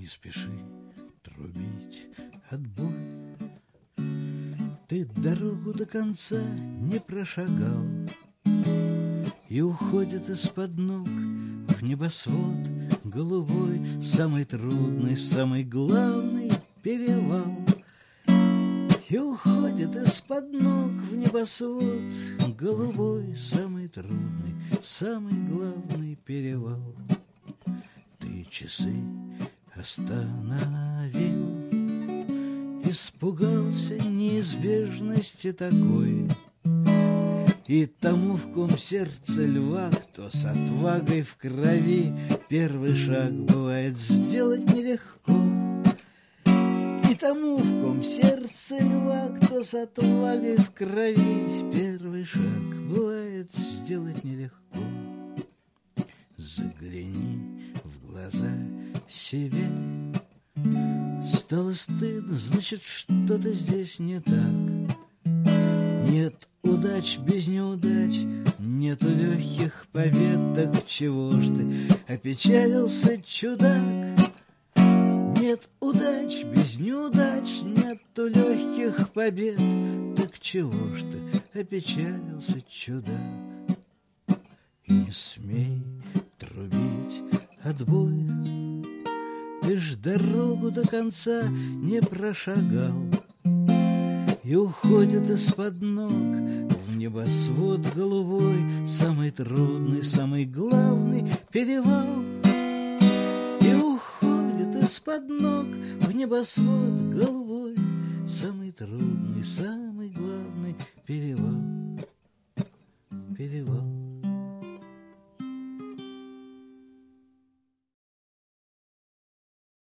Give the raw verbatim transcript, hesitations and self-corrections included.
не спеши трубить отбой. Ты дорогу до конца не прошагал, и уходит из-под ног в небосвод голубой самый трудный, самый главный перевал. И уходит из-под ног в небосвод голубой самый трудный, самый главный перевал. Ты часы остановил, испугался неизбежности такой, и тому, в ком сердце льва, кто с отвагой в крови, первый шаг бывает сделать нелегко. И тому, в ком сердце льва, кто с отвагой в крови, первый шаг бывает сделать нелегко. Загляни в глаза себе. Стало стыдно, значит, что-то здесь не так. Нет удач без неудач, нету легких побед. Так чего ж ты опечалился, чудак? Нет удач без неудач, нету легких побед. Так чего ж ты опечалился, чудак? И не смей трубить отбой, ты ж дорогу до конца не прошагал, и уходит из-под ног в небосвод голубой самый трудный, самый главный перевал. И уходит из-под ног в небосвод голубой самый трудный, самый главный перевал. Перевал.